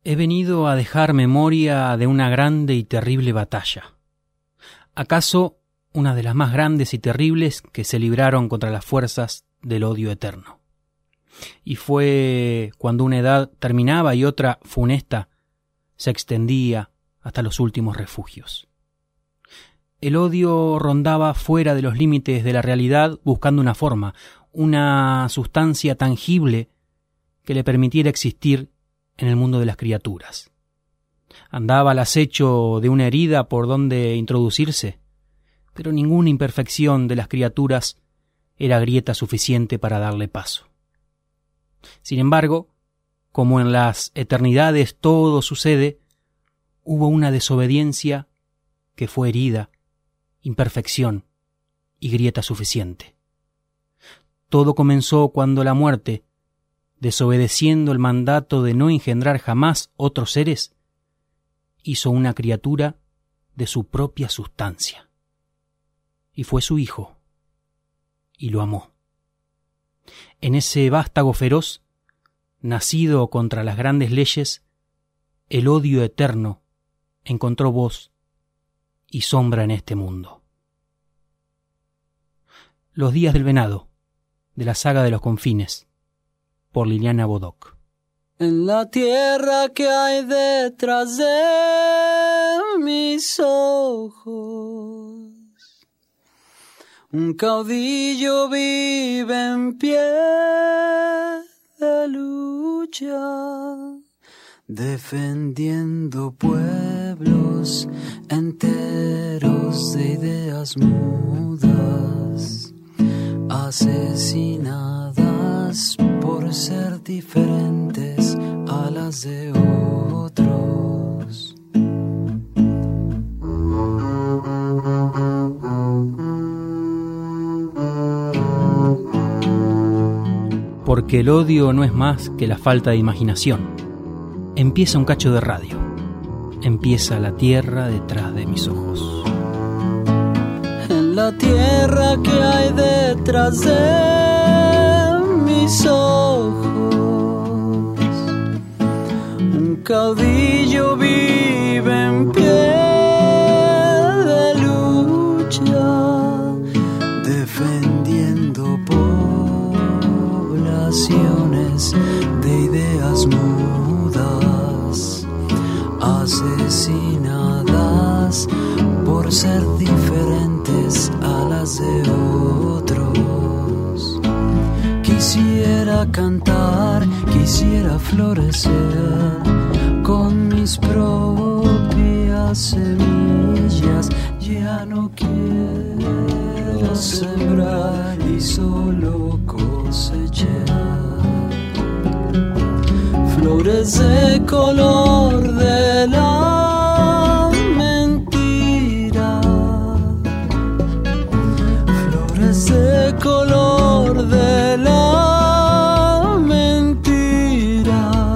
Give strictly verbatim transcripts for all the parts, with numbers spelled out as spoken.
He venido a dejar memoria de una grande y terrible batalla. ¿Acaso una de las más grandes y terribles que se libraron contra las fuerzas del odio eterno? Y fue cuando una edad terminaba y otra, funesta, se extendía hasta los últimos refugios. El odio rondaba fuera de los límites de la realidad buscando una forma, una sustancia tangible que le permitiera existir en el mundo de las criaturas. Andaba al acecho de una herida por donde introducirse, pero ninguna imperfección de las criaturas era grieta suficiente para darle paso. Sin embargo, como en las eternidades todo sucede, hubo una desobediencia que fue herida, imperfección y grieta suficiente. Todo comenzó cuando la muerte, desobedeciendo el mandato de no engendrar jamás otros seres, hizo una criatura de su propia sustancia. Y fue su hijo, y lo amó. En ese vástago feroz, nacido contra las grandes leyes, el odio eterno encontró voz y sombra en este mundo. Los días del venado, de la saga de los confines, por Liliana Bodoc. En la tierra que hay detrás de mis ojos, un caudillo vive en pie de lucha, defendiendo pueblos enteros de ideas mudas, asesinadas por ser diferentes a las de otros. Porque el odio no es más que la falta de imaginación. Empieza un cacho de radio. Empieza la tierra detrás de mis ojos. En la tierra que hay detrás de mis ojos, un caudillo vive en pie de lucha, defendiendo poblaciones de ideas mudas, asesinadas por ser diferentes a las de otros. Quisiera cantar, quisiera florecer con mis propias semillas. Ya no quiero sembrar y solo cosechar flores de color de la mentira, flores de color de la mentira.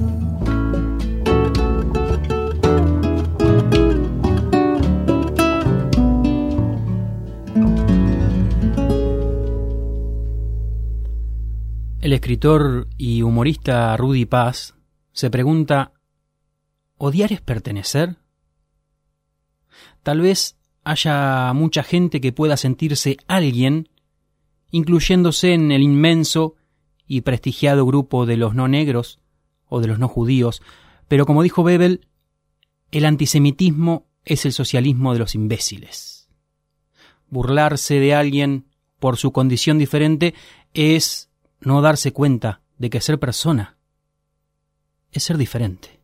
El escritor y humorista Rudy Paz se pregunta: ¿odiar es pertenecer? Tal vez haya mucha gente que pueda sentirse alguien, incluyéndose en el inmenso y prestigiado grupo de los no negros o de los no judíos, pero como dijo Bebel, el antisemitismo es el socialismo de los imbéciles. Burlarse de alguien por su condición diferente es no darse cuenta de que ser persona es ser diferente.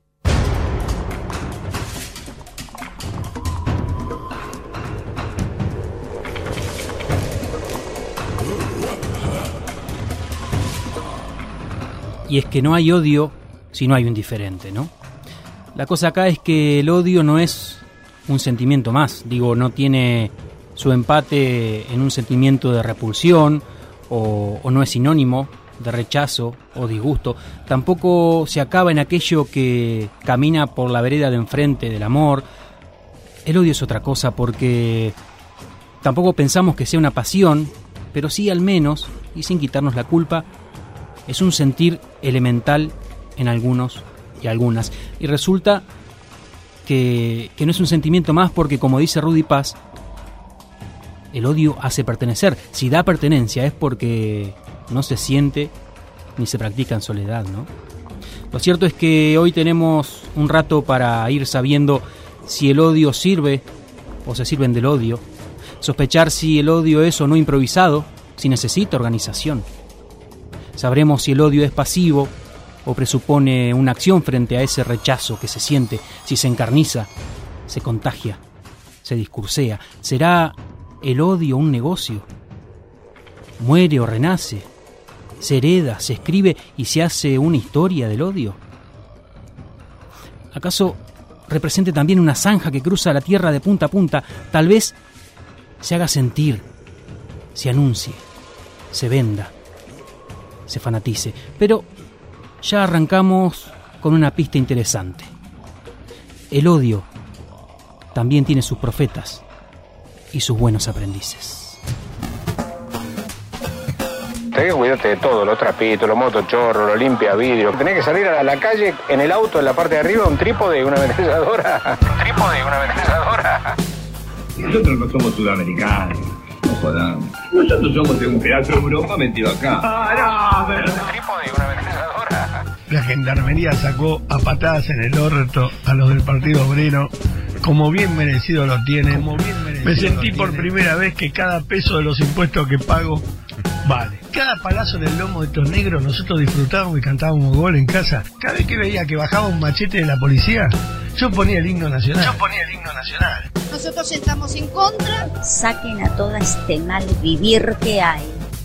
Y es que no hay odio si no hay un diferente, ¿no? La cosa acá es que el odio no es un sentimiento más. Digo, no tiene su empate en un sentimiento de repulsión o, o no es sinónimo de rechazo o disgusto. Tampoco se acaba en aquello que camina por la vereda de enfrente del amor. El odio es otra cosa porque tampoco pensamos que sea una pasión, pero sí al menos, y sin quitarnos la culpa, es un sentir elemental en algunos y algunas. Y resulta que, que no es un sentimiento más porque, como dice Rudy Paz, el odio hace pertenecer. Si da pertenencia es porque no se siente ni se practica en soledad, ¿no? Lo cierto es que hoy tenemos un rato para ir sabiendo si el odio sirve o se sirven del odio, sospechar si el odio es o no improvisado, si necesita organización. Sabremos si el odio es pasivo o presupone una acción frente a ese rechazo que se siente, si se encarniza, se contagia, se discursea. ¿Será el odio un negocio? ¿Muere o renace? ¿Se hereda, se escribe y se hace una historia del odio? ¿Acaso represente también una zanja que cruza la tierra de punta a punta? Tal vez se haga sentir, se anuncie, se venda, se fanatice. Pero ya arrancamos con una pista interesante. El odio también tiene sus profetas y sus buenos aprendices. Tenés que cuidarte de todo, los trapitos, los motochorros, los limpia vidrio. Tenés que salir a la calle en el auto, en la parte de arriba, un trípode y una ametralladora. Un trípode y una ametralladora. Nosotros no somos sudamericanos, no jodamos. Nosotros somos de un pedazo de Europa metido acá. Ah, no, pero... Un trípode y una ametralladora. La gendarmería sacó a patadas en el orto a los del Partido Obrero, como bien merecido lo tienen. Como bien merecido Me sentí por tienen. primera vez que cada peso de los impuestos que pago vale. Cada palazo en el lomo de estos negros nosotros disfrutábamos y cantábamos gol en casa. Cada vez que veía que bajaba un machete de la policía, yo ponía el himno nacional. Yo ponía el himno nacional. Nosotros estamos en contra. Saquen a todo este mal vivir que hay.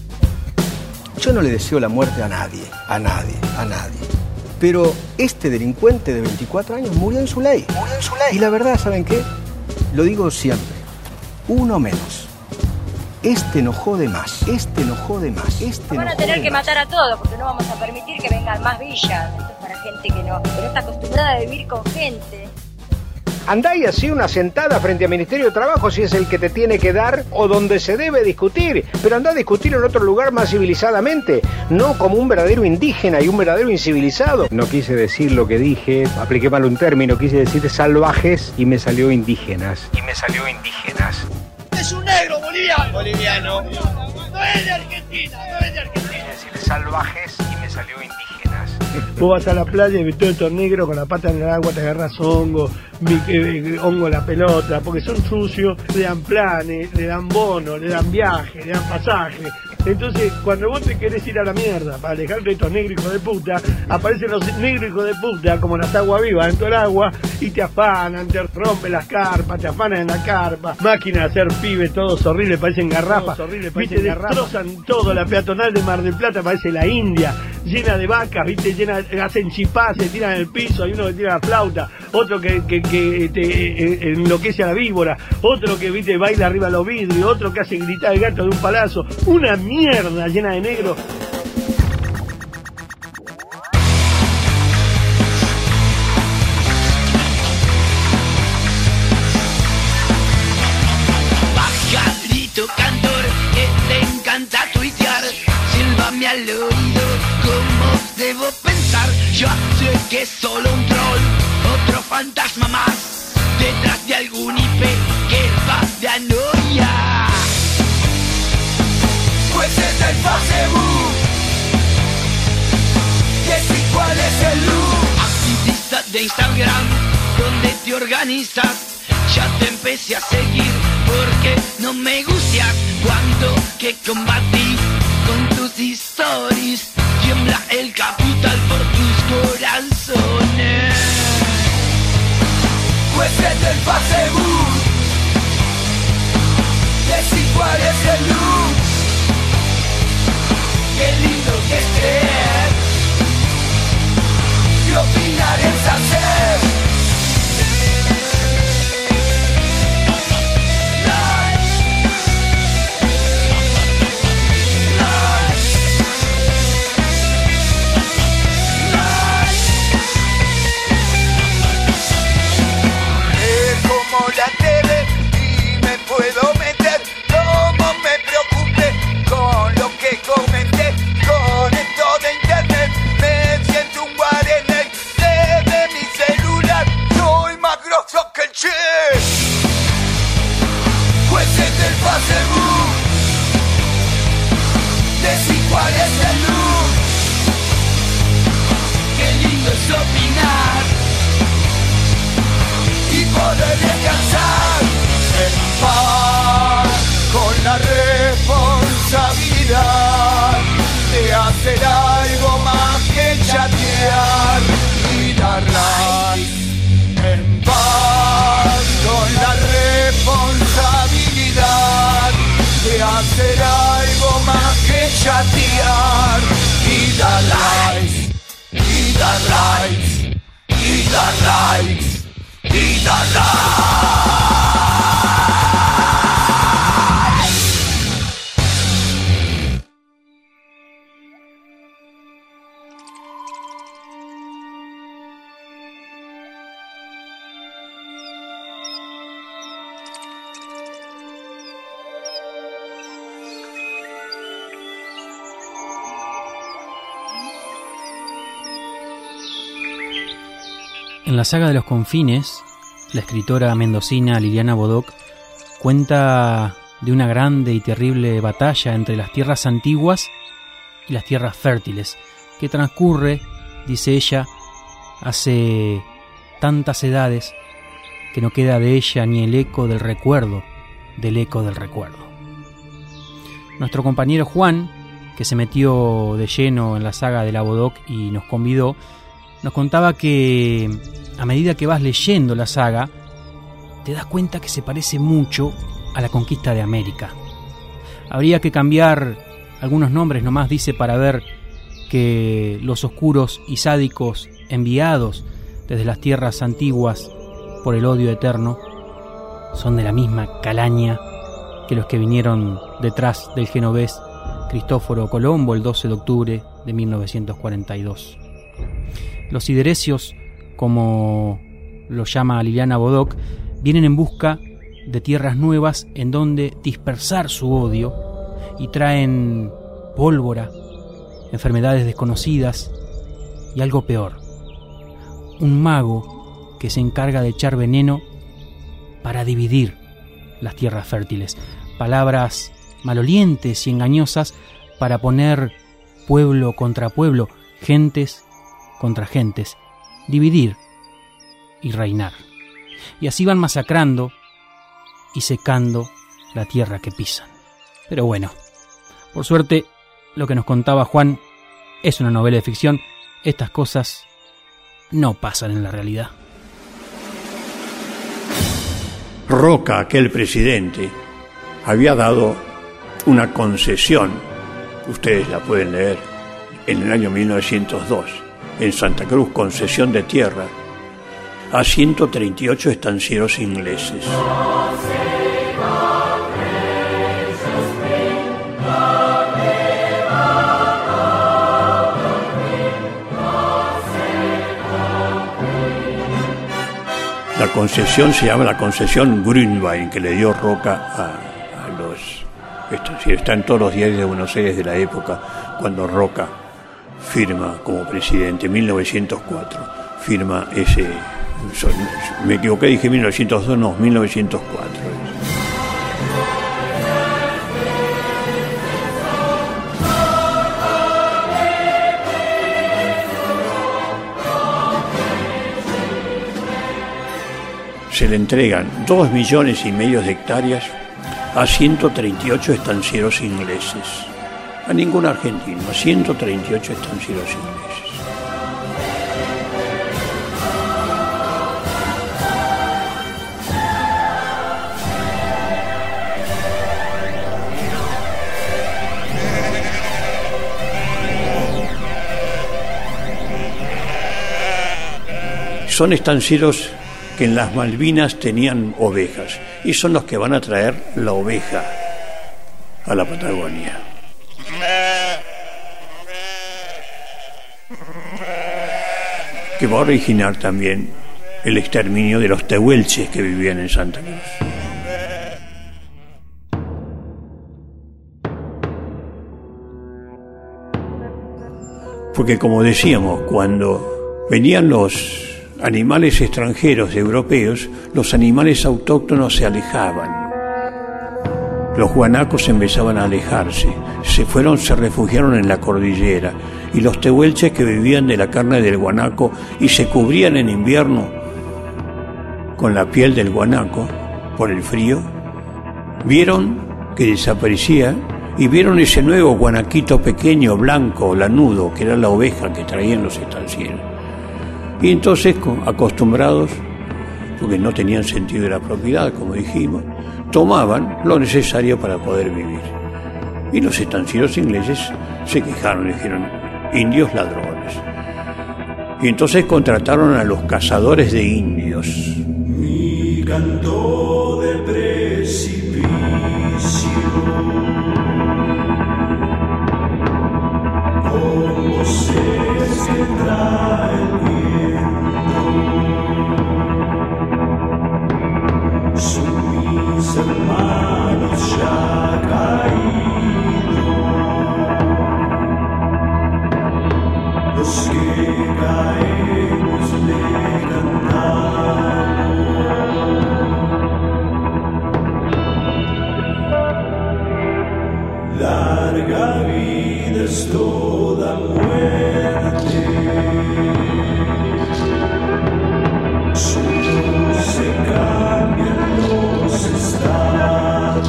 Yo no le deseo la muerte a nadie, a nadie, a nadie. Pero este delincuente de veinticuatro años murió en su ley. Murió en su ley. Y la verdad, ¿saben qué? Lo digo siempre. Uno menos. Este no jode más, este no jode más, este Van no a tener que más. matar a todos porque no vamos a permitir que vengan más villas. Esto es para gente que no, que no está acostumbrada a vivir con gente. Andá y así una sentada frente al Ministerio de Trabajo si es el que te tiene que dar o donde se debe discutir. Pero andá a discutir en otro lugar más civilizadamente, no como un verdadero indígena y un verdadero incivilizado. No quise decir lo que dije, apliqué mal un término, quise decir salvajes y me salió indígenas. Y me salió indígenas. Es un negro boliviano. Boliviano. No es de Argentina, no es de Argentina. Quise decir salvajes y me salió indígenas. Vos vas a la playa y ves todo esto negro con la pata en el agua, te agarras hongo, hongo la pelota, porque son sucios, le dan planes, le dan bonos, le dan viajes, le dan pasajes. Entonces, cuando vos te querés ir a la mierda para alejarte de estos negros hijos de puta, aparecen los negros hijos de puta como las aguas vivas dentro del agua y te afanan, te rompen las carpas, te afanan en la carpa, máquinas de hacer pibes, todos horribles, parecen garrafas, horribles, viste, destrozan todo, la peatonal de Mar del Plata parece la India, llena de vacas, viste, llena, hacen chipás, se tiran en el piso, hay uno que tira la flauta, otro que, que, que te eh, enloquece a la víbora, otro que, viste, baila arriba de los vidrios, otro que hace gritar el gato de un palazo, una mierda llena de negro. Pajarito cantor que te encanta tuitear, sílvame al oído cómo debo pensar. Yo sé que es solo un troll, otro fantasma más, detrás de algún I P que va de anoia. Pues es el Facebook, que si cuál es el look. Activista de Instagram, donde te organizas, ya te empecé a seguir porque no me gustas. Cuando que combatí con tus stories, tiembla el capital por tus corazones. Pues es el Facebook, que si cuál es el look. Qué lindo que es creer, que opinar es hacer. rights, is the rights, is the rights. En la saga de los confines, la escritora mendocina Liliana Bodoc cuenta de una grande y terrible batalla entre las tierras antiguas y las tierras fértiles, que transcurre, dice ella, hace tantas edades que no queda de ella ni el eco del recuerdo, del eco del recuerdo. Nuestro compañero Juan, que se metió de lleno en la saga de la Bodoc y nos convidó, nos contaba que a medida que vas leyendo la saga, te das cuenta que se parece mucho a la conquista de América. Habría que cambiar algunos nombres nomás, dice, para ver que los oscuros y sádicos enviados desde las tierras antiguas por el odio eterno son de la misma calaña que los que vinieron detrás del genovés Cristóforo Colombo el doce de octubre de mil novecientos cuarenta y dos. Los siderecios, como lo llama Liliana Bodoc, vienen en busca de tierras nuevas en donde dispersar su odio y traen pólvora, enfermedades desconocidas y algo peor, un mago que se encarga de echar veneno para dividir las tierras fértiles, palabras malolientes y engañosas para poner pueblo contra pueblo, gentes contra gentes, dividir y reinar. Y así van masacrando y secando la tierra que pisan. Pero bueno, por suerte, lo que nos contaba Juan es una novela de ficción. Estas cosas no pasan en la realidad. Roca, aquel presidente, había dado una concesión, ustedes la pueden leer, en el año mil novecientos dos, en Santa Cruz, concesión de tierra a ciento treinta y ocho estancieros ingleses. La concesión se llama la concesión Grünwein, que le dio Roca a, a los estancieros. Está en todos los diarios de Buenos Aires de la época, cuando Roca firma como presidente, en mil novecientos cuatro, firma ese, me equivoqué, dije mil novecientos dos, no, mil novecientos cuatro. Se le entregan dos millones y medio de hectáreas a ciento treinta y ocho estancieros ingleses. A ningún argentino, a ciento treinta y ocho estancieros ingleses. Son estancieros que en las Malvinas tenían ovejas y son los que van a traer la oveja a la Patagonia. Que va a originar también el exterminio de los tehuelches que vivían en Santa Cruz. Porque, como decíamos, cuando venían los animales extranjeros europeos, los animales autóctonos se alejaban. Los guanacos empezaban a alejarse, se fueron, se refugiaron en la cordillera, y los tehuelches, que vivían de la carne del guanaco y se cubrían en invierno con la piel del guanaco por el frío, vieron que desaparecía y vieron ese nuevo guanaquito pequeño, blanco, lanudo, que era la oveja que traían los estancieros. Y entonces, acostumbrados, porque no tenían sentido de la propiedad, como dijimos, tomaban lo necesario para poder vivir. Y los estancieros ingleses se quejaron, dijeron: indios ladrones. Y entonces contrataron a los cazadores de indios. Mi canto de precipicio, como voces que trae el viento, son mis hermanos ya caídos, los que caemos le cantamos. Larga vida es toda muerte, solo se cambian los estados,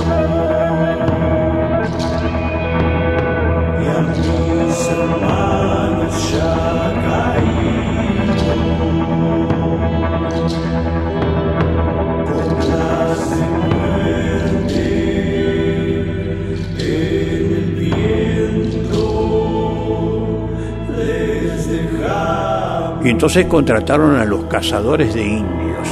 y a mis hermanos ya caídos, con las de muerte en el viento les dejamos. Y entonces contrataron a los cazadores de indios.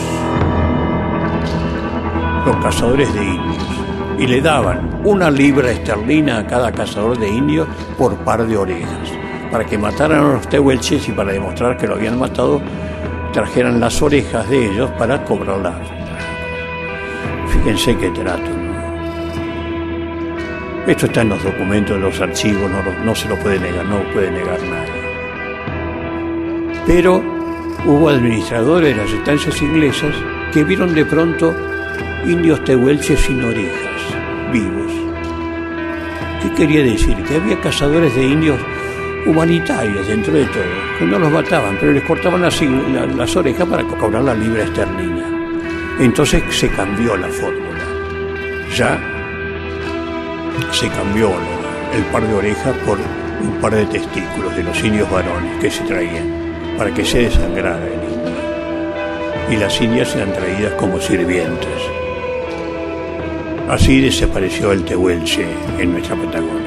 Los cazadores de indios. Y le daban una libra esterlina a cada cazador de indios por par de orejas. Para que mataran a los tehuelches y para demostrar que lo habían matado, trajeran las orejas de ellos para cobrarlas. Fíjense qué trato, ¿no? Esto está en los documentos de los archivos, no, lo- no se lo puede negar, no lo puede negar nadie. Pero hubo administradores de las estancias inglesas que vieron de pronto indios tehuelches sin orejas, vivos. ¿Qué quería decir? Que había cazadores de indios humanitarios dentro de todo, que no los mataban, pero les cortaban las, la- las orejas para cobrar la libra esterlina. Entonces se cambió la fórmula. Ya se cambió, ¿no?, el par de orejas por un par de testículos de los indios varones que se traían para que se desangrara el indio. Y las indias eran traídas como sirvientes. Así desapareció el tehuelche en nuestra Patagonia.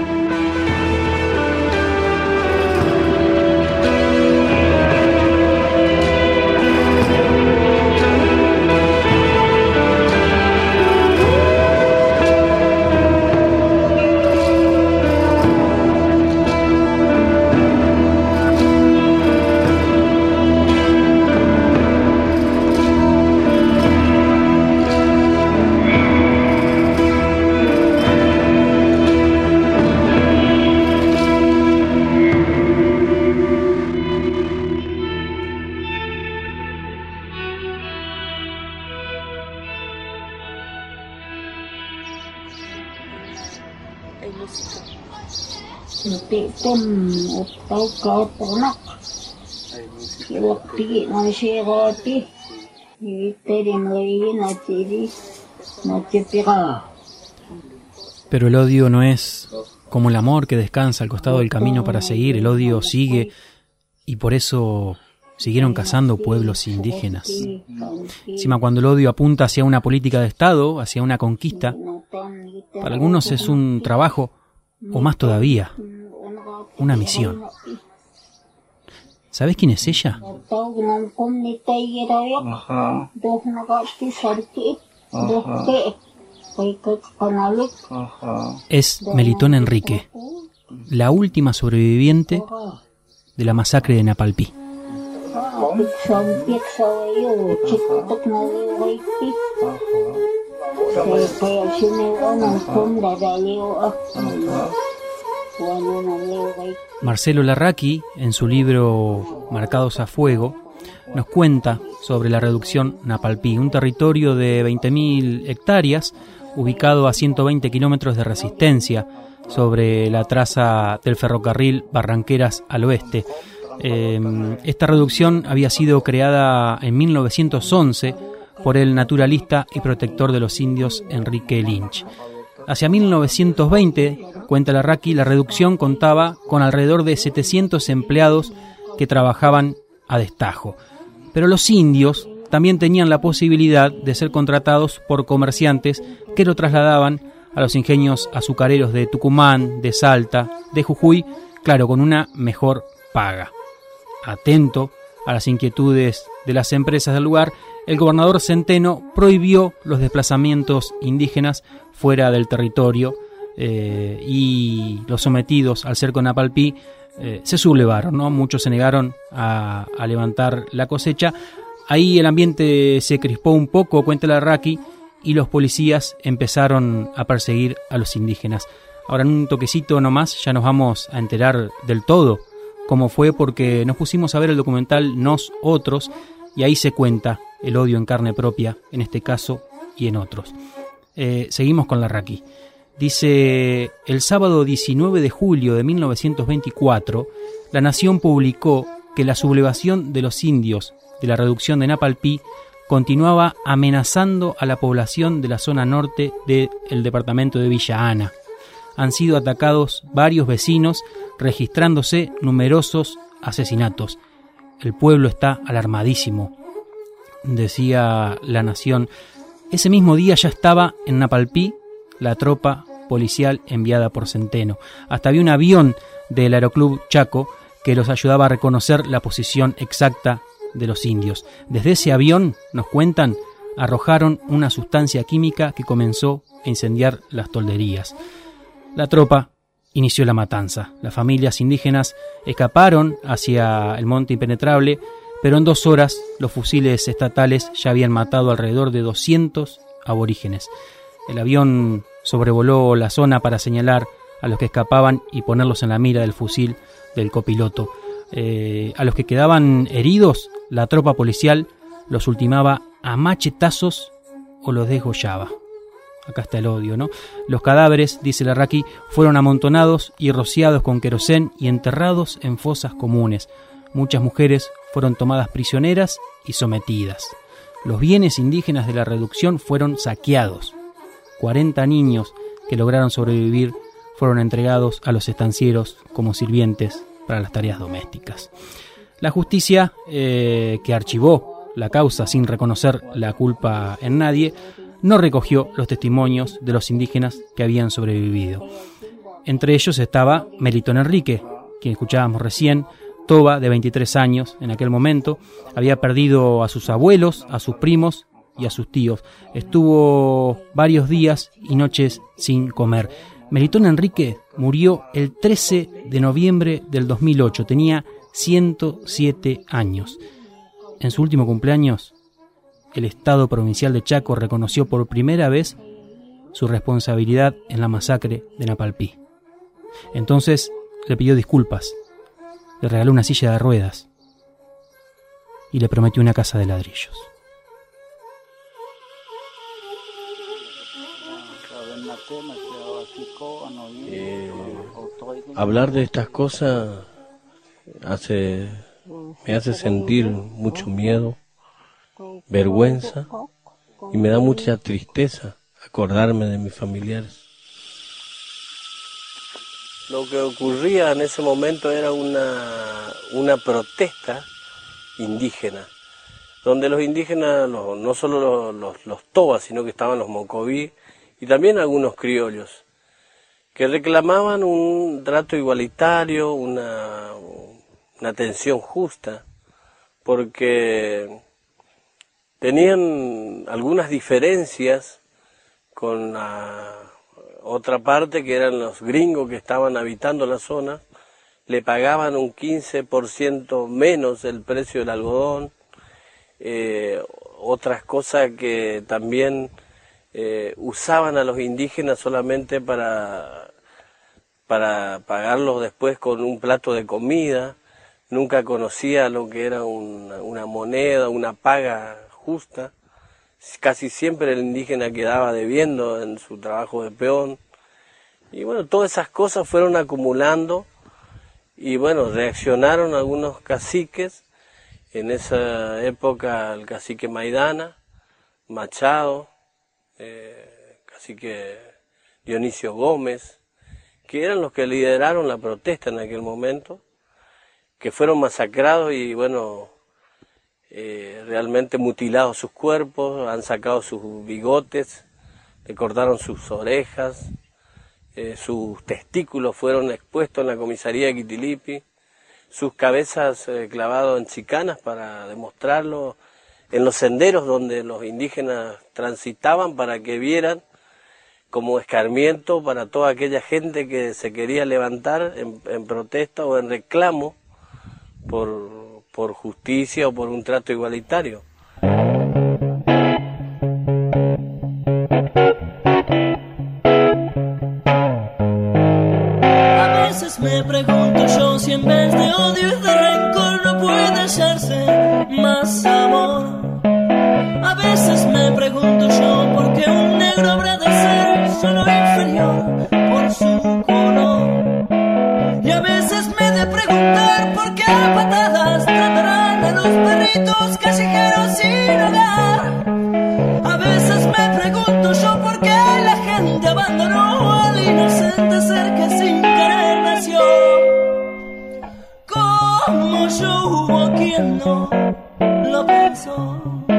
Pero el odio no es como el amor que descansa al costado del camino para seguir. El odio sigue y por eso siguieron cazando pueblos indígenas. Encima, cuando el odio apunta hacia una política de Estado, hacia una conquista, para algunos es un trabajo, o más todavía, una misión. ¿Sabes quién es ella? Ajá. Ajá. Es Melitón Enrique, la última sobreviviente de la masacre de Napalpí. Marcelo Larraqui, en su libro Marcados a Fuego, nos cuenta sobre la reducción Napalpí, un territorio de veinte mil hectáreas ubicado a ciento veinte kilómetros de resistencia sobre la traza del ferrocarril Barranqueras al oeste. Eh, esta reducción había sido creada en mil novecientos once por el naturalista y protector de los indios Enrique Lynch. Hacia mil novecientos veinte, cuenta Larraqui, la reducción contaba con alrededor de setecientos empleados que trabajaban a destajo. Pero los indios también tenían la posibilidad de ser contratados por comerciantes que lo trasladaban a los ingenios azucareros de Tucumán, de Salta, de Jujuy, claro, con una mejor paga. atento a las inquietudes de las empresas del lugar, el gobernador Centeno prohibió los desplazamientos indígenas fuera del territorio eh, y los sometidos al cerco Napalpí eh, se sublevaron, ¿no? Muchos se negaron a, a levantar la cosecha. Ahí el ambiente se crispó un poco, cuenta la Raki, y los policías empezaron a perseguir a los indígenas. Ahora en un toquecito nomás ya nos vamos a enterar del todo cómo fue, porque nos pusimos a ver el documental Nos Otros y ahí se cuenta el odio en carne propia, en este caso y en otros. Eh, seguimos con la Raki. Dice, el sábado diecinueve de julio de mil novecientos veinticuatro, La Nación publicó que la sublevación de los indios de la reducción de Napalpí continuaba amenazando a la población de la zona norte del departamento de Villa Ana. Han sido atacados varios vecinos, registrándose numerosos asesinatos. El pueblo está alarmadísimo, decía La Nación. Ese mismo día ya estaba en Napalpí la tropa policial enviada por Centeno. Hasta había un avión del Aeroclub Chaco que los ayudaba a reconocer la posición exacta de los indios. Desde ese avión, nos cuentan, arrojaron una sustancia química que comenzó a incendiar las tolderías. La tropa inició la matanza. Las familias indígenas escaparon hacia el Monte Impenetrable, pero en dos horas los fusiles estatales ya habían matado alrededor de doscientos aborígenes. El avión sobrevoló la zona para señalar a los que escapaban y ponerlos en la mira del fusil del copiloto. Eh, a los que quedaban heridos, la tropa policial los ultimaba a machetazos o los desgollaba. Acá está el odio, ¿no? Los cadáveres, dice la Raki, fueron amontonados y rociados con querosén y enterrados en fosas comunes. Muchas mujeres fueron tomadas prisioneras y sometidas. Los bienes indígenas de la reducción fueron saqueados. cuarenta niños que lograron sobrevivir fueron entregados a los estancieros como sirvientes para las tareas domésticas. La justicia, eh, que archivó la causa sin reconocer la culpa en nadie, no recogió los testimonios de los indígenas que habían sobrevivido. Entre ellos estaba Melitón Enrique, quien escuchábamos recién. Toba, de veintitrés años en aquel momento, había perdido a sus abuelos, a sus primos y a sus tíos. Estuvo varios días y noches sin comer. Melitón Enrique murió el trece de noviembre del dos mil ocho, tenía ciento siete años. En su último cumpleaños, el Estado Provincial de Chaco reconoció por primera vez su responsabilidad en la masacre de Napalpí. Entonces le pidió disculpas, le regaló una silla de ruedas y le prometió una casa de ladrillos. Eh, hablar de estas cosas hace, me hace sentir mucho miedo, vergüenza, y me da mucha tristeza acordarme de mis familiares. Lo que ocurría en ese momento era una, una protesta indígena, donde los indígenas, los, no solo los, los, los tobas, sino que estaban los mocoví y también algunos criollos, que reclamaban un trato igualitario, una, una atención justa, porque tenían algunas diferencias con la otra parte, que eran los gringos que estaban habitando la zona. Le pagaban un quince por ciento menos el precio del algodón, eh, otras cosas que también eh, usaban a los indígenas solamente para, para pagarlos después con un plato de comida. Nunca conocía lo que era una, una moneda, una paga justa. Casi siempre el indígena quedaba debiendo en su trabajo de peón. Y bueno, todas esas cosas fueron acumulando y bueno, reaccionaron algunos caciques. En esa época el cacique Maidana, Machado, eh, cacique Dionisio Gómez, que eran los que lideraron la protesta en aquel momento, que fueron masacrados y bueno, Eh, realmente mutilados sus cuerpos, han sacado sus bigotes, le cortaron sus orejas, eh, sus testículos fueron expuestos en la comisaría de Quitilipi, sus cabezas eh, clavadas en chicanas para demostrarlo en los senderos donde los indígenas transitaban, para que vieran como escarmiento para toda aquella gente que se quería levantar en, en protesta o en reclamo por, por justicia o por un trato igualitario. A veces me pregunto yo si en vez de odio y de rencor no puede hallarse más amor. A veces me pregunto yo por qué un negro habrá de ser solo inferior por su color. Y a veces me he de preguntar por qué a patadas tratarán a los perritos callejeros sin hogar. A veces me pregunto yo por qué la gente abandonó al inocente ser que sin querer nació. Como yo hubo quien no lo pensó.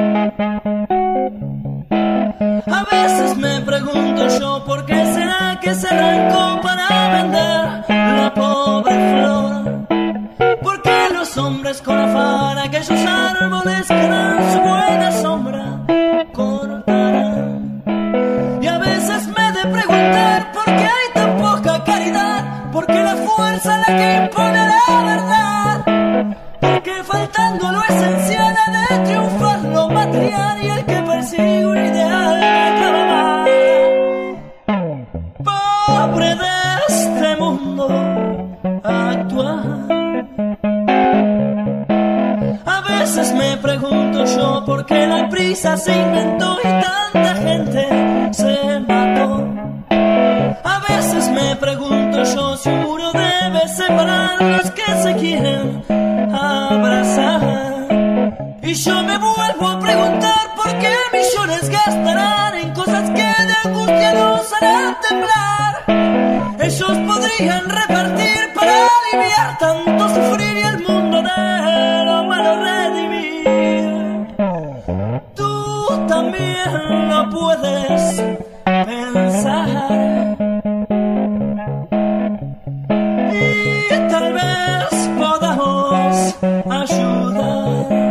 A veces me pregunto yo por qué será que se arrancó para vender la pobre flor. ¿Por qué los hombres con afán aquellos árboles que dan su buena sombra cortarán? Y a veces me he de preguntar por qué hay tan poca caridad, por qué la fuerza es la que impone la verdad, porque faltando lo esencial ha de triunfar lo material y el que persigue un ideal acaba mal. Pobre de este mundo actual. A veces me pregunto yo por qué la prisa se inventó y tanta gente se mató. A veces me pregunto yo si un muro debe separar a los que se quieren abrazar. Y yo me vuelvo a preguntar por qué millones gastarán en cosas que de angustia nos harán temblar. Ellos podrían repartir para aliviar tanto sufrir y el mundo de lo malo redimir. Tú también lo puedes pensar. Y tal vez podamos ayudar.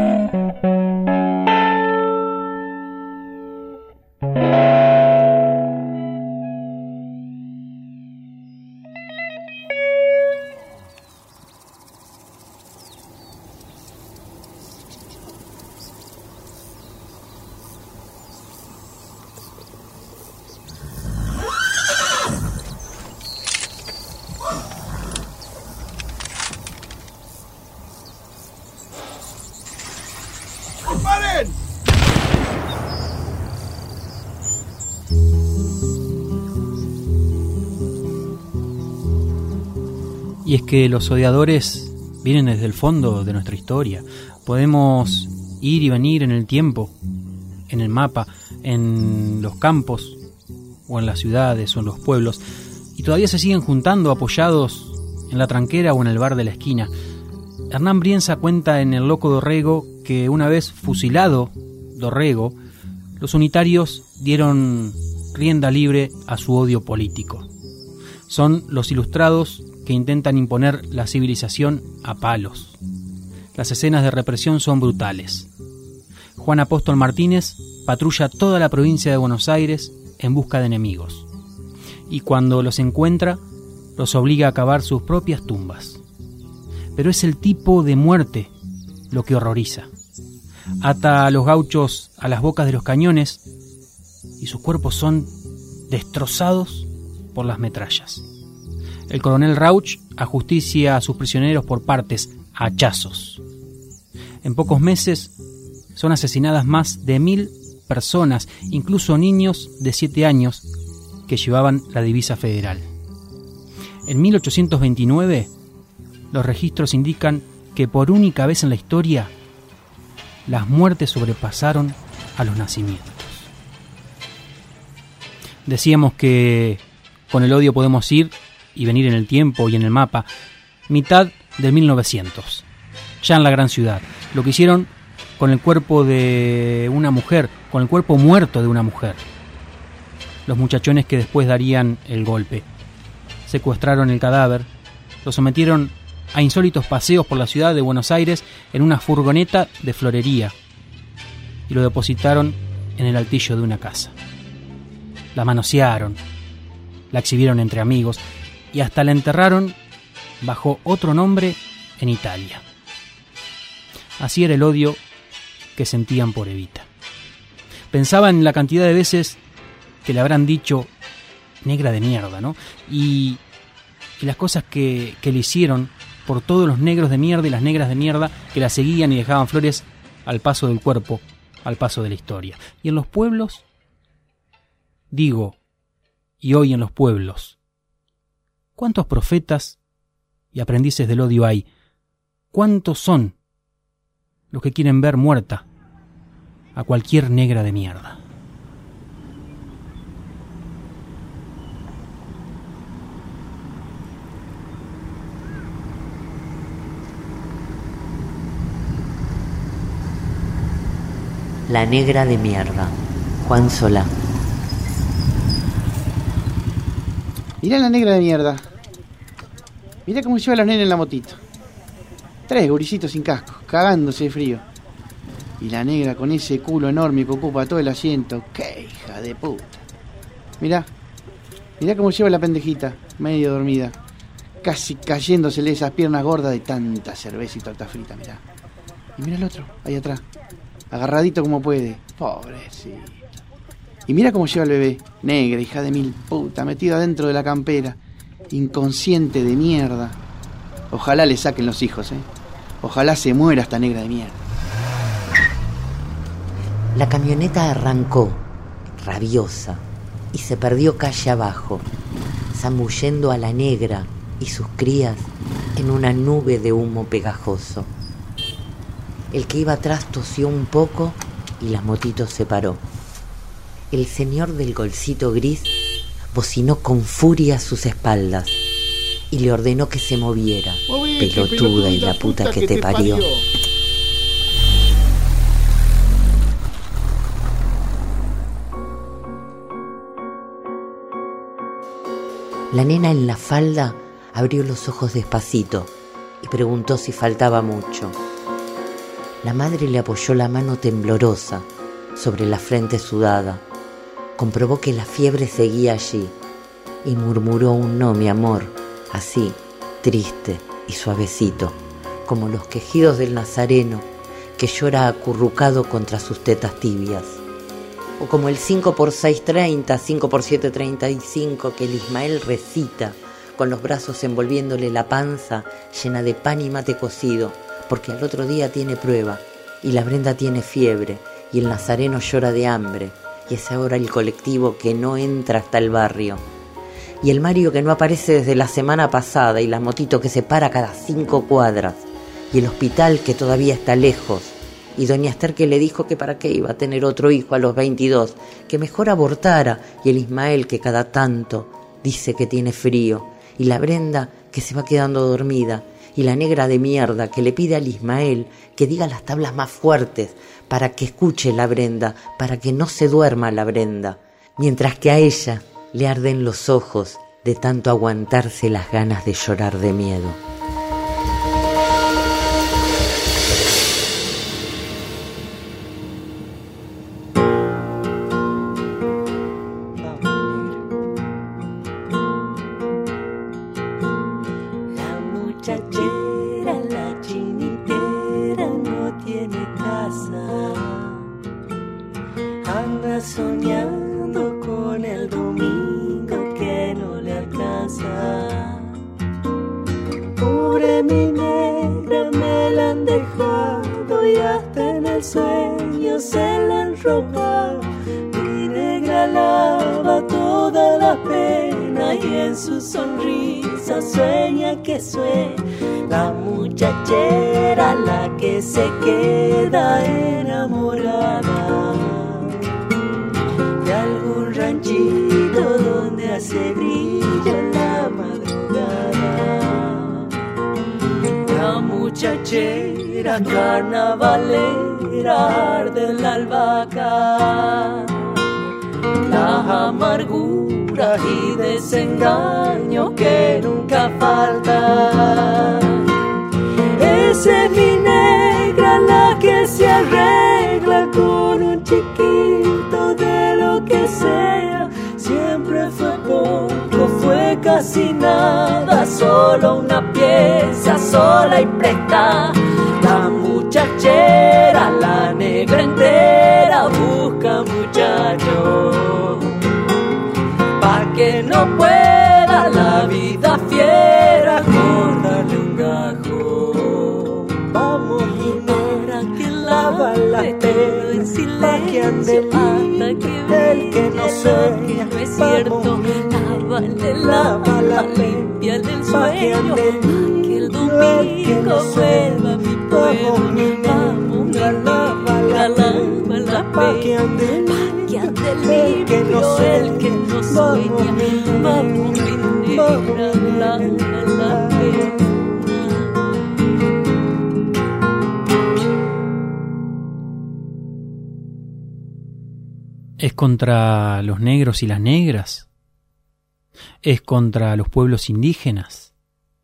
Y es que los odiadores vienen desde el fondo de nuestra historia. Podemos ir y venir en el tiempo, en el mapa, en los campos, o en las ciudades, o en los pueblos, y todavía se siguen juntando apoyados en la tranquera o en el bar de la esquina. Hernán Brienza cuenta en El Loco Dorrego que una vez fusilado Dorrego, los unitarios dieron rienda libre a su odio político. Son los ilustrados que intentan imponer la civilización a palos. Las escenas de represión son brutales. Juan Apóstol Martínez patrulla toda la provincia de Buenos Aires en busca de enemigos. Y cuando los encuentra, los obliga a cavar sus propias tumbas. Pero es el tipo de muerte lo que horroriza. Ata a los gauchos a las bocas de los cañones y sus cuerpos son destrozados por las metrallas. El coronel Rauch ajusticia a sus prisioneros por partes, a hachazos. En pocos meses son asesinadas más de mil personas, incluso niños de siete años que llevaban la divisa federal. En mil ochocientos veintinueve, los registros indican que por única vez en la historia, las muertes sobrepasaron a los nacimientos. Decíamos que con el odio podemos ir y venir en el tiempo y en el mapa, mitad del mil novecientos, ya en la gran ciudad. Lo que hicieron con el cuerpo de una mujer, con el cuerpo muerto de una mujer. Los muchachones que después darían el golpe. Secuestraron el cadáver, lo sometieron a insólitos paseos por la ciudad de Buenos Aires en una furgoneta de florería y lo depositaron en el altillo de una casa. La manosearon, la exhibieron entre amigos y hasta la enterraron bajo otro nombre en Italia. Así era el odio que sentían por Evita. Pensaba en la cantidad de veces que le habrán dicho negra de mierda, ¿no? Y, y las cosas que, que le hicieron por todos los negros de mierda y las negras de mierda que la seguían y dejaban flores al paso del cuerpo, al paso de la historia. Y en los pueblos, digo, y hoy en los pueblos, ¿cuántos profetas y aprendices del odio hay? ¿Cuántos son los que quieren ver muerta a cualquier negra de mierda? La negra de mierda, Juan Solá. Mirá la negra de mierda. Mirá cómo lleva a los nenes en la motito. Tres gurisitos sin casco, cagándose de frío. Y la negra con ese culo enorme que ocupa todo el asiento. ¡Qué hija de puta! Mirá, mirá cómo lleva la pendejita, medio dormida. Casi cayéndosele esas piernas gordas de tanta cerveza y torta frita, mirá. Y mirá el otro, ahí atrás. Agarradito como puede. Pobrecito. Y mira cómo lleva el bebé. Negra, hija de mil puta, metida dentro de la campera. Inconsciente de mierda. Ojalá le saquen los hijos, ¿eh? Ojalá se muera esta negra de mierda. La camioneta arrancó, rabiosa, y se perdió calle abajo, zambullendo a la negra y sus crías en una nube de humo pegajoso. El que iba atrás tosió un poco y la motito se paró. El señor del golcito gris bocinó con furia a sus espaldas y le ordenó que se moviera. Movete, pelotuda, pelotuda y la puta, puta que, que te, te parió. parió. La nena en la falda abrió los ojos despacito y preguntó si faltaba mucho. La madre le apoyó la mano temblorosa sobre la frente sudada. Comprobó que la fiebre seguía allí y murmuró un no, mi amor, así, triste y suavecito, como los quejidos del nazareno que llora acurrucado contra sus tetas tibias, o como el cinco por seis treinta, cinco por siete treinta y cinco que el Ismael recita con los brazos envolviéndole la panza llena de pan y mate cocido, porque al otro día tiene prueba y la Brenda tiene fiebre y el nazareno llora de hambre y es ahora el colectivo que no entra hasta el barrio y el Mario que no aparece desde la semana pasada y la motito que se para cada cinco cuadras y el hospital que todavía está lejos y doña Esther que le dijo que para qué iba a tener otro hijo a los veintidós, que mejor abortara, y el Ismael que cada tanto dice que tiene frío y la Brenda que se va quedando dormida y la negra de mierda que le pide al Ismael que diga las tablas más fuertes para que escuche la Brenda, para que no se duerma la Brenda, mientras que a ella le arden los ojos de tanto aguantarse las ganas de llorar de miedo. Soñando con el domingo que no le alcanza. Pobre mi negra, me la han dejado y hasta en el sueño se la han robado. Mi negra lava toda la pena y en su sonrisa sueña que sueña la muchachera, la que se queda enamorada de algún ranchito donde hace brillo la madrugada. La muchachera carnavalera arde en la albahaca, las amarguras y desengaños que nunca faltan. veces mi negra la que se arregla con un chiquito de lo que sea. Siempre fue poco, fue casi nada, solo una pieza sola y prestada. La muchachera, la negra entera, busca muchacho pa' que no pueda la vida fiera cortarle un gajo. Vamos, negra, que lava la pena en silencio hasta que el que no sueña no es cierto. Lávale, lava, limpiale el sueño, que el domingo vuelva a mi pueblo. Vamos, lava, lava la pena, pa' que ande limpio el que no sueña. Vamos, mi negra, lava la pena. ¿Es contra los negros y las negras? ¿Es contra los pueblos indígenas?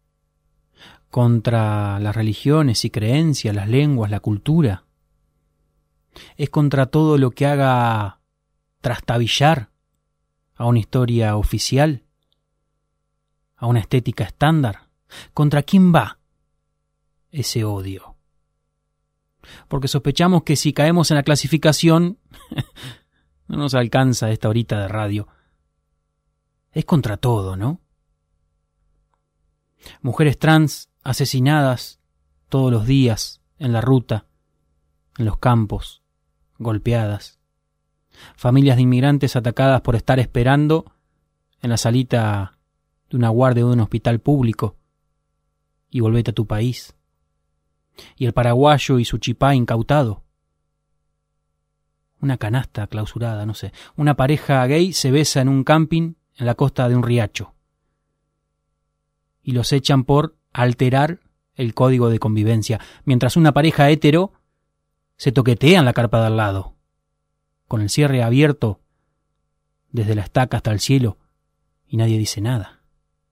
¿Contra las religiones y creencias, las lenguas, la cultura? ¿Es contra todo lo que haga trastabillar a una historia oficial? ¿A una estética estándar? ¿Contra quién va ese odio? Porque sospechamos que si caemos en la clasificación no nos alcanza esta horita de radio. Es contra todo, ¿no? Mujeres trans asesinadas todos los días en la ruta, en los campos, golpeadas. Familias de inmigrantes atacadas por estar esperando en la salita de una guardia de un hospital público. Y volvete a tu país. Y el paraguayo y su chipá incautado. Una canasta clausurada, no sé. Una pareja gay se besa en un camping en la costa de un riacho. Y los echan por alterar el código de convivencia, mientras una pareja hetero se toquetea en la carpa de al lado, con el cierre abierto desde la estaca hasta el cielo, y nadie dice nada.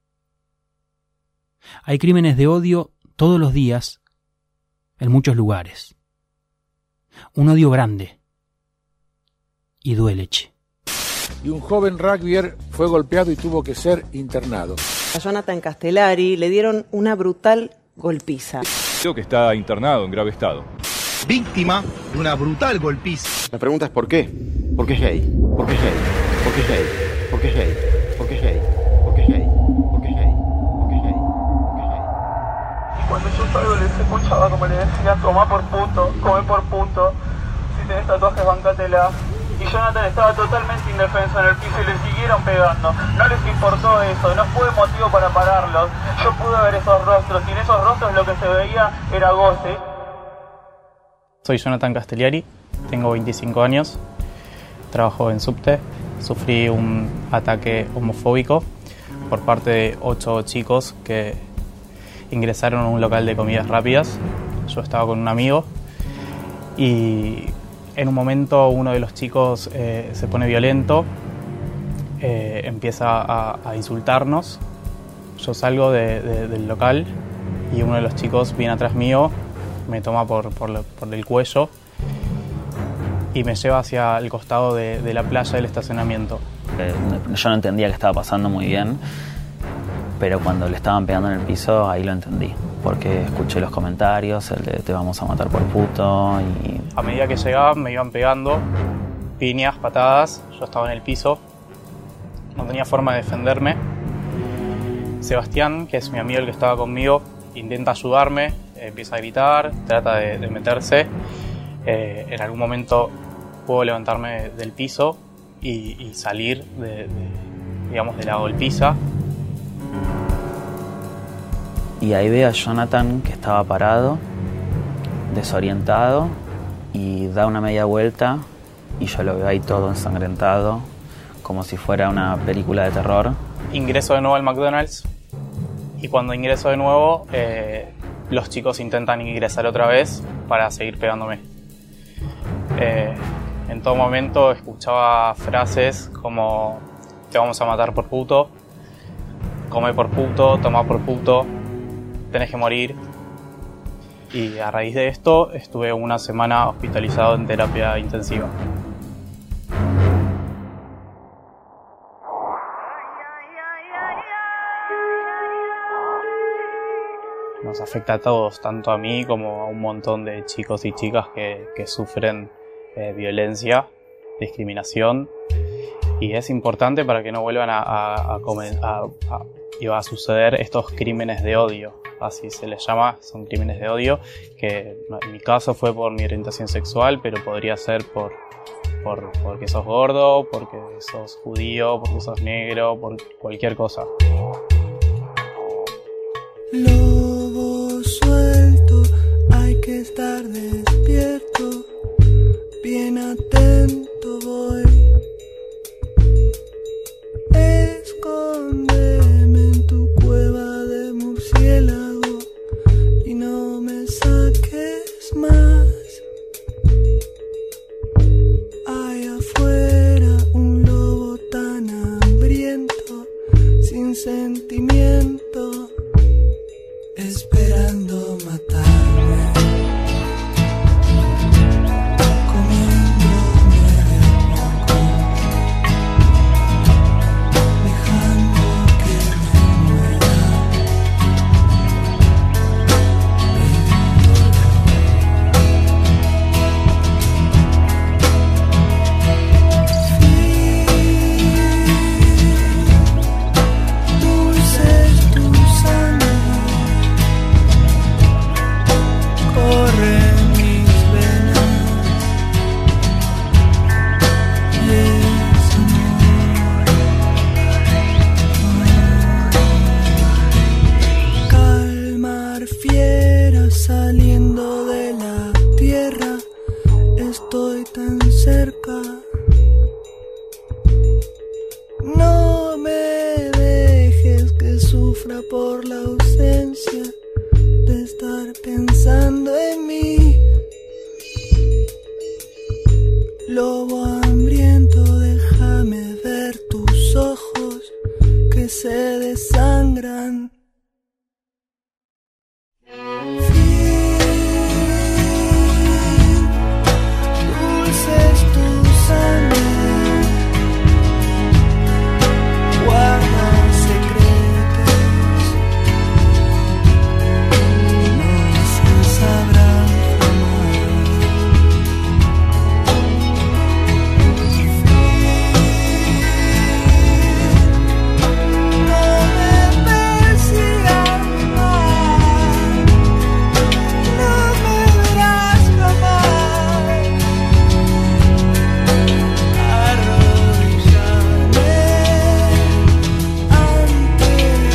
Hay crímenes de odio todos los días en muchos lugares. Un odio grande. Y duele, che. Y un joven rugbyer fue golpeado y tuvo que ser internado. A Jonathan Castellari le dieron una brutal golpiza. Creo que está internado en grave estado. Víctima de una brutal golpiza. La pregunta es ¿por qué? ¿Por qué es gay? ¿Por qué es gay? ¿Por qué es gay? ¿Por qué es gay? ¿Por qué es gay? ¿Por qué es gay? ¿Por qué es gay? ¿Por qué es gay? ¿Por qué es gay? Y cuando yo salgo les escuchaba como le decía, toma por puto, come por puto, si tenés tatuajes bancátela. Y Jonathan estaba totalmente indefenso en el piso y le siguieron pegando. No les importó eso, no fue motivo para pararlos. Yo pude ver esos rostros y en esos rostros lo que se veía era goce. Soy Jonathan Castellari, tengo veinticinco años, trabajo en Subte. Sufrí un ataque homofóbico por parte de ocho chicos que ingresaron a un local de comidas rápidas. Yo estaba con un amigo y en un momento uno de los chicos eh, se pone violento, eh, empieza a, a insultarnos. Yo salgo de, de, del local y uno de los chicos viene atrás mío, me toma por, por, por el cuello y me lleva hacia el costado de, de la playa del estacionamiento. Eh, yo no entendía qué estaba pasando muy bien, pero cuando le estaban pegando en el piso, ahí lo entendí. Porque escuché los comentarios, el de te vamos a matar por puto y... A medida que llegaban me iban pegando, piñas, patadas, yo estaba en el piso, no tenía forma de defenderme. Sebastián, que es mi amigo el que estaba conmigo, intenta ayudarme, empieza a gritar, trata de, de meterse. Eh, en algún momento puedo levantarme del piso y, y salir de, de, digamos, de la golpiza. Y ahí veo a Jonathan que estaba parado, desorientado, y da una media vuelta y yo lo veo ahí todo ensangrentado, como si fuera una película de terror. Ingreso de nuevo al McDonald's y cuando ingreso de nuevo eh, los chicos intentan ingresar otra vez para seguir pegándome. Eh, en todo momento escuchaba frases como te vamos a matar por puto, come por puto, toma por puto, tenés que morir. Y a raíz de esto estuve una semana hospitalizado en terapia intensiva. Nos afecta a todos, tanto a mí como a un montón de chicos y chicas que, que sufren eh, violencia, discriminación, y es importante para que no vuelvan a, a, a, comen, a, a, iba a suceder estos crímenes de odio, así se les llama, son crímenes de odio, que en mi caso fue por mi orientación sexual, pero podría ser por, por porque sos gordo, porque sos judío, porque sos negro, por cualquier cosa. Lobo suelto, hay que estar despierto, bien atento voy. Escóndeme en tu cueva de murciélago y no me saques más. Hay afuera un lobo tan hambriento, sin sentimiento, esperando matarme, comiéndome de poco, dejando que me muera. Dulce es tu sangre, corre en mis venas y es amor. Calmar fieras saliendo de la tierra, estoy tan cerca. No me dejes que sufra por la ausencia de estar pensando en mí. Lobo hambriento, déjame ver tus ojos que se desangran. Dulce es tu sangre, guarda secretos, no se sabrán jamás. No me persigas más, no me verás jamás. Arrodillarme ante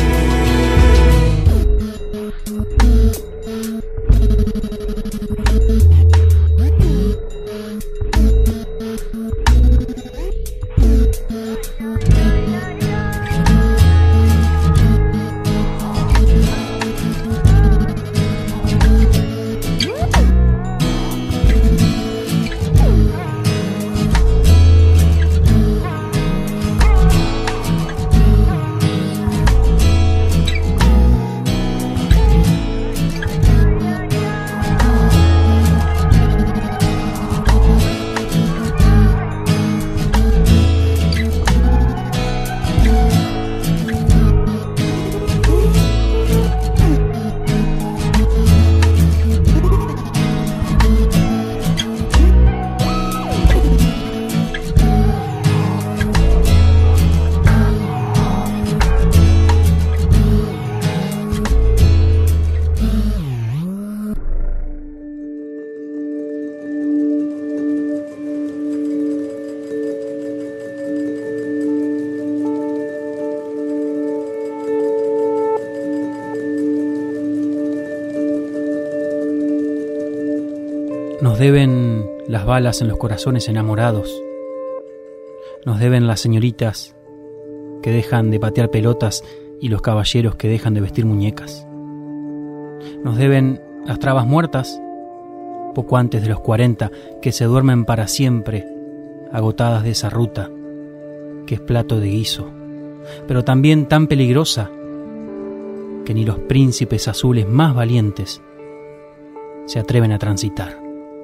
Nos deben las balas en los corazones enamorados. Nos deben las señoritas que dejan de patear pelotas y los caballeros que dejan de vestir muñecas. Nos deben las trabas muertas, poco antes de los cuarenta, que se duermen para siempre, agotadas de esa ruta, que es plato de guiso, pero también tan peligrosa que ni los príncipes azules más valientes se atreven a transitar.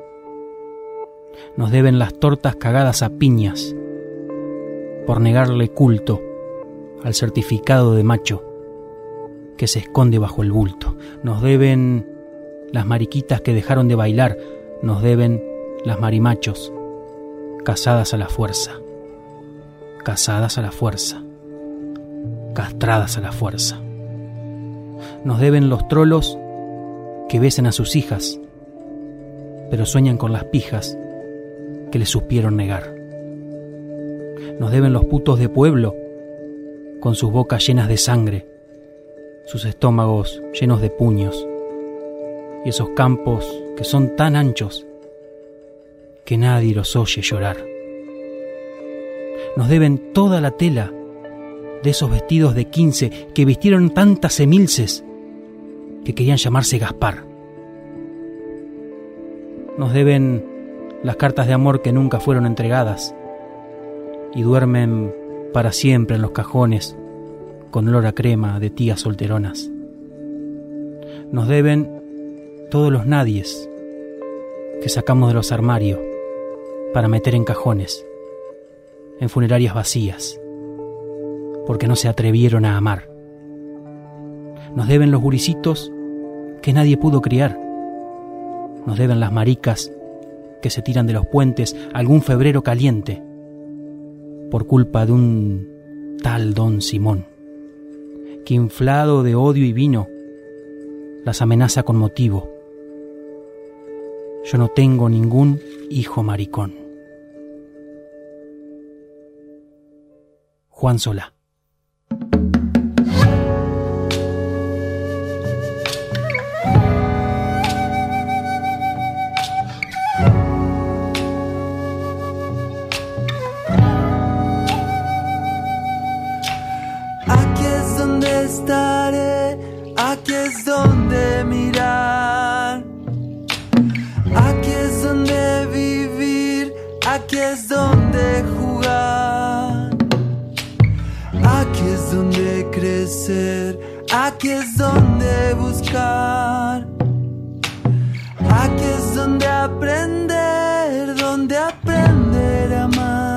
Nos deben las tortas cagadas a piñas por negarle culto al certificado de macho que se esconde bajo el bulto. Nos deben las mariquitas que dejaron de bailar, nos deben las marimachos casadas a la fuerza, casadas a la fuerza, castradas a la fuerza. Nos deben los trolos que besen a sus hijas, pero sueñan con las pijas que les supieron negar. Nos deben los putos de pueblo, con sus bocas llenas de sangre, sus estómagos llenos de puños, y esos campos que son tan anchos que nadie los oye llorar. Nos deben toda la tela de esos vestidos de quince que vistieron tantas emilces que querían llamarse Gaspar. Nos deben las cartas de amor que nunca fueron entregadas y duermen para siempre en los cajones con olor a crema de tías solteronas. Nos deben todos los nadies que sacamos de los armarios para meter en cajones, en funerarias vacías, porque no se atrevieron a amar. Nos deben los guricitos que nadie pudo criar. Nos deben las maricas que se tiran de los puentes algún febrero caliente por culpa de un tal don Simón, que inflado de odio y vino las amenaza con motivo. Yo no tengo ningún hijo maricón. Juan Solá. Aquí es donde estaré, aquí es donde mirar, aquí es donde vivir, aquí es donde jugar, aquí es donde crecer, aquí es donde buscar, aquí es donde aprender, donde aprender a amar.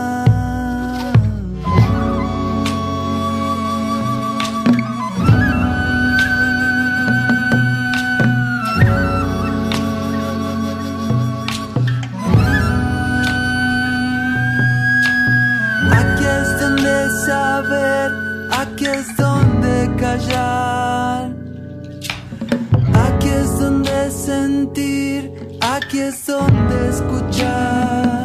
Saber, aquí es donde callar, aquí es donde sentir, aquí es donde escuchar,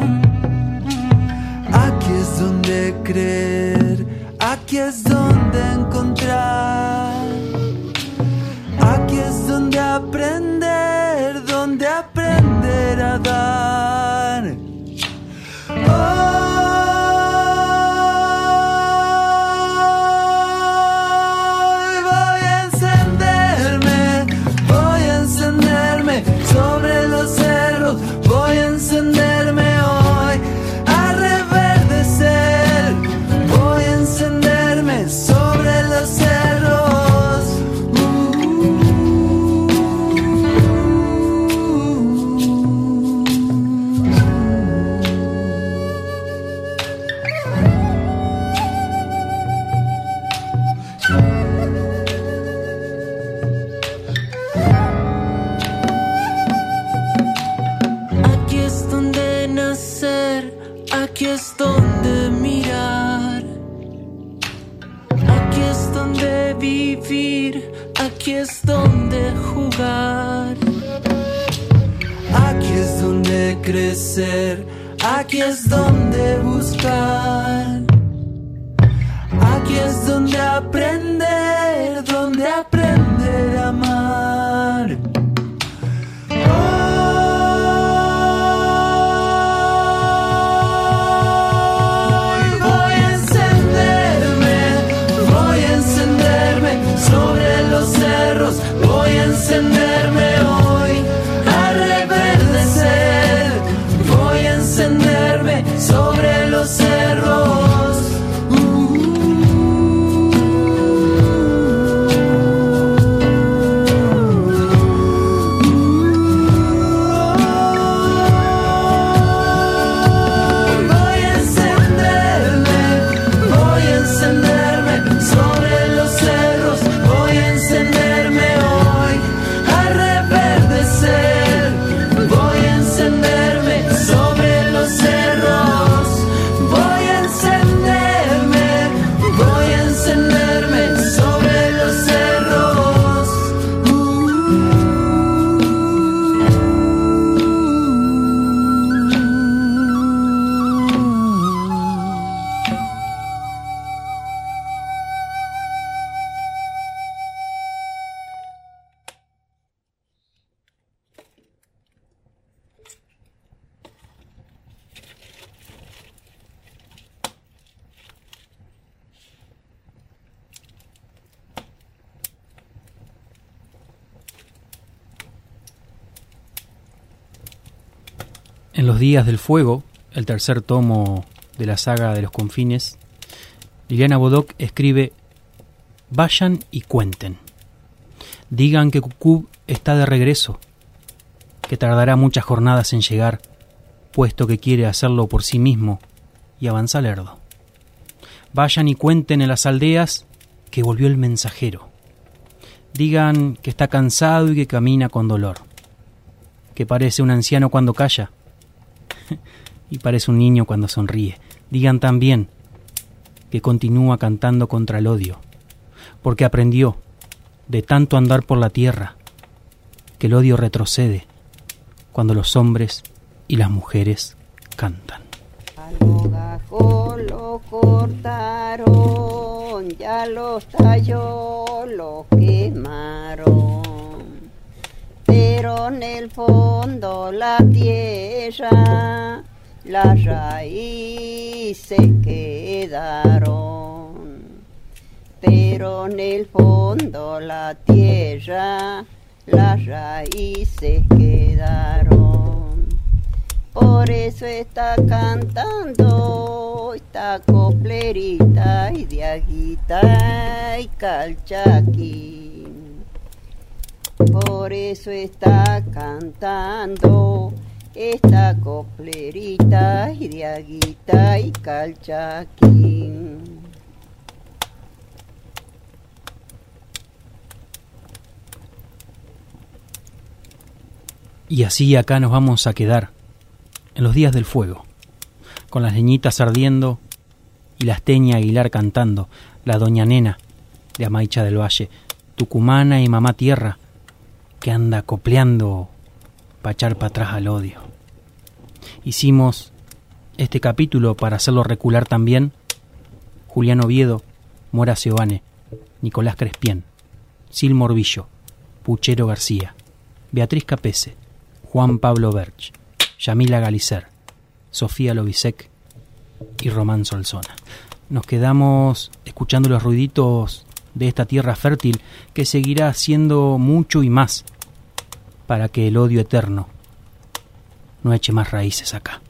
aquí es donde creer, aquí es donde encontrar, aquí es donde aprender, donde aprender a dar. Oh, voy a encenderme hoy a reverdecer, voy a encenderme sobre los cerros. Aquí es donde nacer, aquí es donde mirar, aquí es donde vivir, aquí es donde jugar, aquí es donde crecer, aquí es donde buscar, aquí es donde aprender, donde aprender a amar. Sobre los cerros voy a encenderme hoy a reverdecer, voy a encenderme sobre los cerros. Uh, uh, uh. En Los días del fuego, el tercer tomo de la saga de los confines, Liliana Bodoc escribe: vayan y cuenten. Digan que Cucú está de regreso, que tardará muchas jornadas en llegar, puesto que quiere hacerlo por sí mismo y avanza lerdo. Vayan y cuenten en las aldeas que volvió el mensajero. Digan que está cansado y que camina con dolor, que parece un anciano cuando calla y parece un niño cuando sonríe. Digan también que continúa cantando contra el odio, porque aprendió de tanto andar por la tierra que el odio retrocede cuando los hombres y las mujeres cantan. Los gajos lo cortaron, ya los talló, los quemaron, pero en el fondo la tierra, las raíces quedaron, pero en el fondo la tierra, las raíces quedaron. Por eso está cantando esta coplerita y diaguita y calchaquín. Por eso está cantando esta coplerita y diaguita y calchaquín. Y así acá nos vamos a quedar, en los días del fuego, con las leñitas ardiendo y la Teña Aguilar cantando, la doña Nena de Amaicha del Valle, tucumana y mamá tierra, que anda copleando pa' echar para atrás al odio. Hicimos este capítulo para hacerlo recular también Julián Oviedo, Mora Seoane, Nicolás Crespién, Sil Morbillo, Puchero García, Beatriz Capese, Juan Pablo Berch, Yamila Galicer, Sofía Lobisek y Román Solsona. Nos quedamos escuchando los ruiditos de esta tierra fértil que seguirá haciendo mucho y más para que el odio eterno no eche más raíces acá.